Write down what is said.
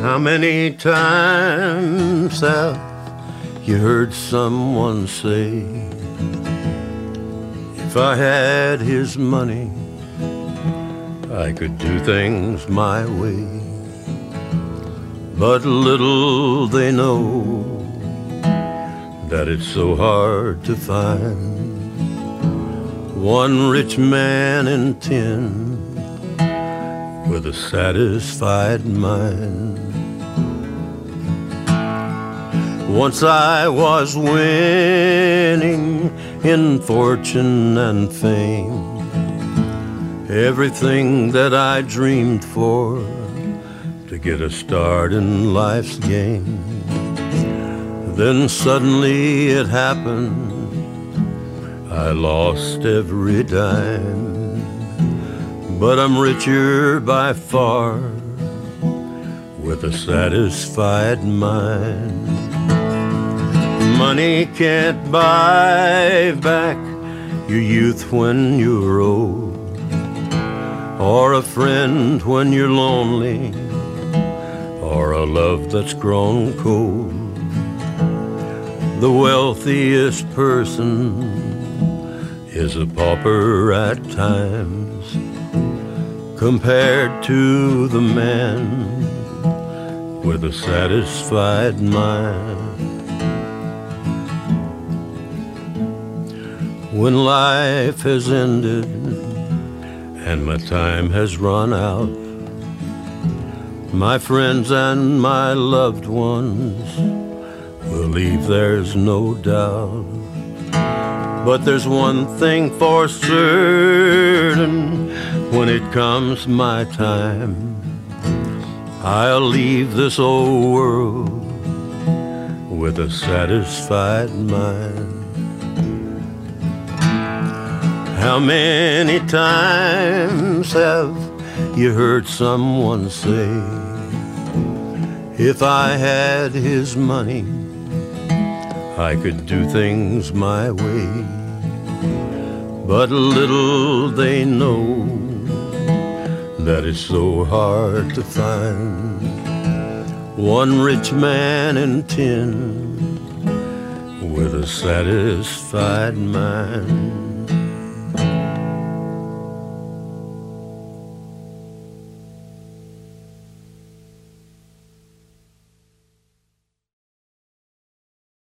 How many times have you heard someone say, if I had his money, I could do things my way. But little they know that it's so hard to find one rich man in 10 with a satisfied mind. Once I was winning in fortune and fame, everything that I dreamed for to get a start in life's game. Then suddenly it happened, I lost every dime, but I'm richer by far with a satisfied mind. Money can't buy back your youth when you're old, or a friend when you're lonely, or a love that's grown cold. The wealthiest person is a pauper at times, compared to the man with a satisfied mind. When life has ended and my time has run out, my friends and my loved ones believe there's no doubt. But there's one thing for certain, when it comes my time, I'll leave this old world with a satisfied mind. How many times have you heard someone say, if I had his money, I could do things my way. But little they know that it's so hard to find one rich man in 10 with a satisfied mind.